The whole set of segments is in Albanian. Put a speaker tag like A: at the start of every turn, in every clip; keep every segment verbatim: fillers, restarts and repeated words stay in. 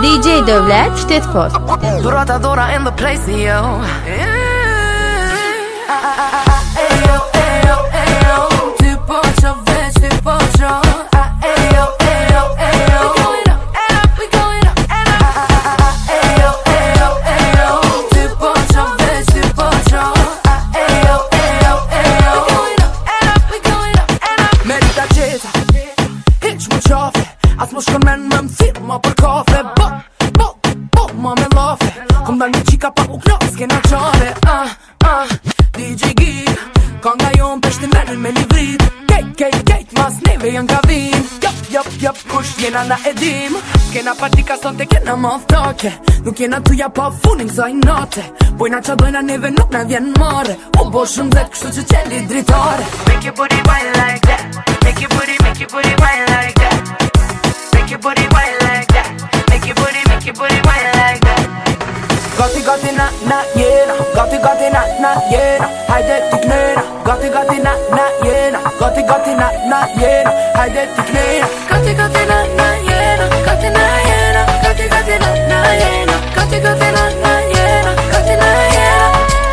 A: D J Devlet Shtetëpor.
B: Duratadora in the place, yo. As më shkon men më më thirë ma për kafe Bo, bo, bo, ma me lafe Kom dal një qika pa u knas kena qare Ah, ah, D J Geek Ka nga jo më peshti menin me një vrit Kejt, kejt, kejt, mas neve jën ka vin Jop, jop, jop, kush jena na edhim Kena partika sonte, kena maftake Nuk jena tuja pa funin kësaj nate Bojna qa dojna neve nuk na vjen mare Unë bo shumë zet kështu që qeli dritare
C: Make your booty wine like that Make your booty, make your booty wine like that Make your booty wine like that Make your booty, make your booty wine like that
B: Gati gati na na jena Gati gati na na jena Hajde t'i knena Gati gati na na jena Gati gati na na jena Hajde t'i knena
C: Gati gati na na jena Gati na jena Gati gati na na jena Gati gati na na jena Gati na jena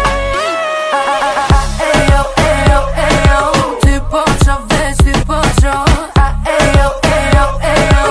B: Ejo, ejo, ejo Ty po qa veç, ty po qa Ejo, ejo, ejo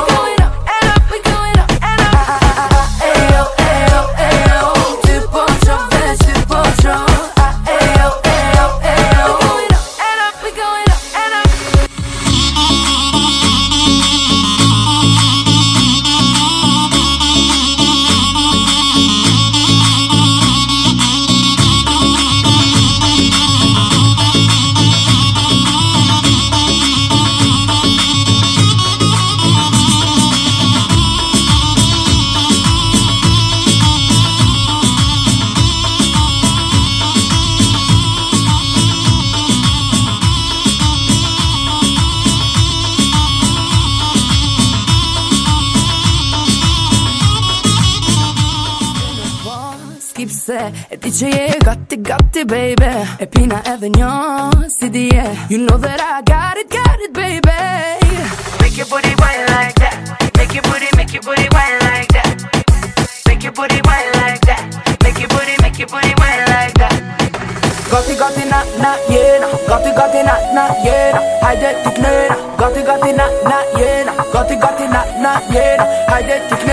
B: E ti që je gati gati baby E pina edhe një si dje You know that I got it, got it baby
C: Make your booty wine like that Make your booty, make your booty wine like that Make your booty wine like that Make your booty, make your booty wine like that
B: Gati gati na na jena Gati gati na na jena Hajde t'i knena Gati gati na na jena Gati gati na na jena Hajde t'i knena